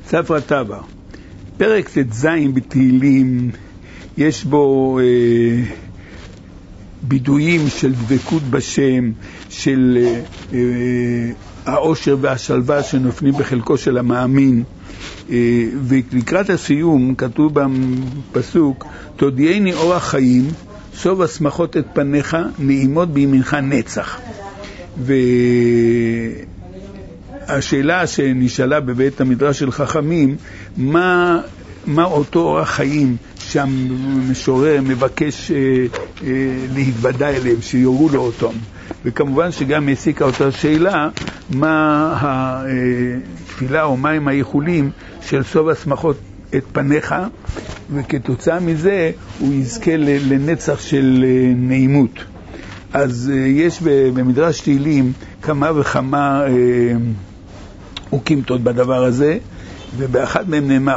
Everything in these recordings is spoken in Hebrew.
ספרא טבא, פרק ט"ז בתהילים, יש בו ביטויים של דבקות בשם, של האושר והשלווה שנופלים בחלקו של המאמין. ולקראת הסיום כתוב בפסוק, תודיעני אורח חיים, סוב השמחות את פניך, נעימות בימינך נצח. והשאלה שנשאלה בבית המדרש של חכמים, מה אותו אורח חיים שהמשורר מבקש להתוודע אליהם, שיורו לו אותם. וכמובן שגם הסיקה אותה שאלה, מה התפילה או מהם האיחולים של סוב השמחות את פניך, וכתוצאה מזה הוא יזכה לנצח של נעימות. אז יש במדרש תהילים כמה וכמה חוקים בדבר הזה, ובאחד מהם נאמר,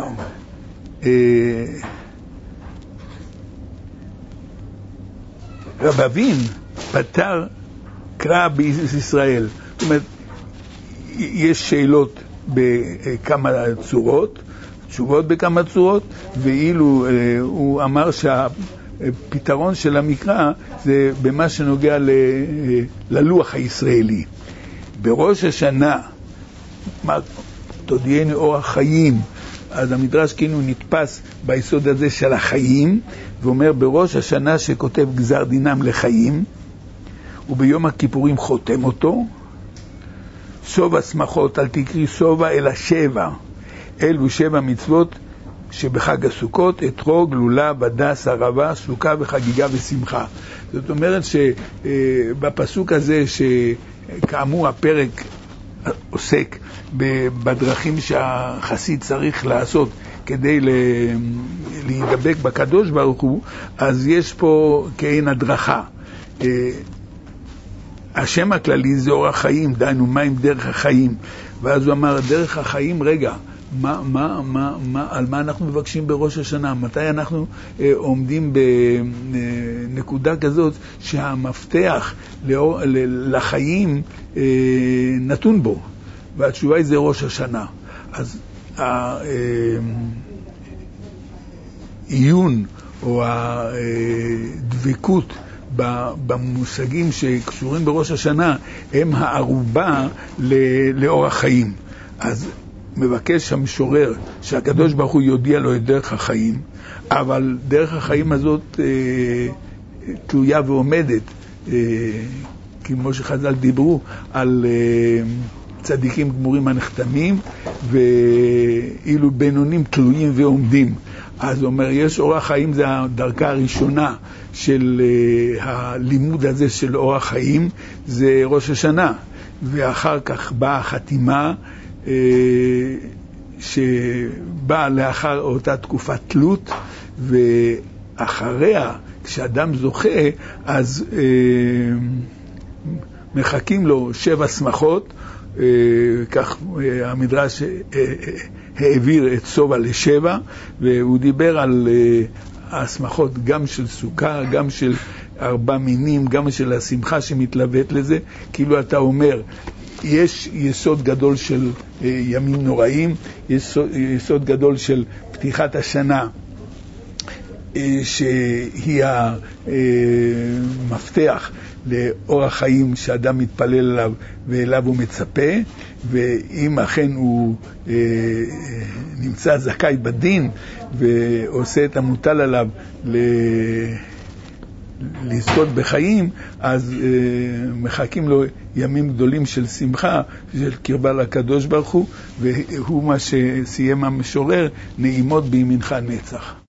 רב אבין פתר קרא בישראל. זאת אומרת, יש שאלות בכמה צורות, תשובות בכמה צורות, ואילו הוא אמר שהפתרון של המקרא זה במה שנוגע ללוח הישראלי. בראש השנה, תודיעני אורח חיים, אז המדרש כאילו נתפס ביסוד הזה של החיים, ואומר בראש השנה שכותב גזר דינם לחיים, וביום הכיפורים חותם אותו, סוב השמחות, אל תקרי סובה אלא 7, אלו 7 מצוות שבחג הסוכות, אתרוג, לולב, הדס, ערבה, סוכה וחגיגה ושמחה. זאת אומרת שבפסוק הזה, שכאמור הפרק עוסק בדרכים שהחסיד צריך לעשות כדי להידבק בקדוש ברוך הוא, אז יש פה כאין הדרכה. השם הכללי זה אורח חיים, דיינו מה עם דרך החיים, ואז הוא אמר דרך החיים, רגע, על מה אנחנו מבקשים בראש השנה? מתי אנחנו עומדים בנקודה כזאת שהמפתח לחיים נתון בו, והתשובה היא זה ראש השנה. אז העיון או הדבקות במושגים שקשורים בראש השנה הם הערובה לאורח חיים. אז מבקש המשורר שהקדוש ברוך הוא יודיע לו את דרך החיים, אבל דרך החיים הזאת תלויה ועומדת, כמו שחז"ל דיברו על צדיקים גמורים הנחתמים, ואילו בינונים תלויים ועומדים. אז הוא אומר, יש אורח חיים, זה הדרכה הראשונה של הלימוד הזה של אורח חיים, זה ראש השנה, ואחר כך באה החתימה, שבאה לאחר אותה תקופת תלות, ואחריה, כשאדם זוכה, אז מחכים לו 7 שמחות, כך המדרש העביר את סובה ל7, והוא דיבר על השמחות גם של סוכה, גם של 4 מינים, גם של השמחה שמתלוות לזה. כאילו אתה אומר, יש יסוד גדול של ימים נוראים, יש יסוד גדול של פתיחת השנה, שהיא המפתח לאורח חיים שאדם מתפלל עליו ואליו הוא מצפה, ואם אכן הוא נמצא זכאי בדין ועושה את המוטל עליו לזכות בחיים, אז מחכים לו ימים גדולים של שמחה, של קרבה לקדוש ברוך הוא, והוא מה שסיים המשורר, נעימות בימינך נצח.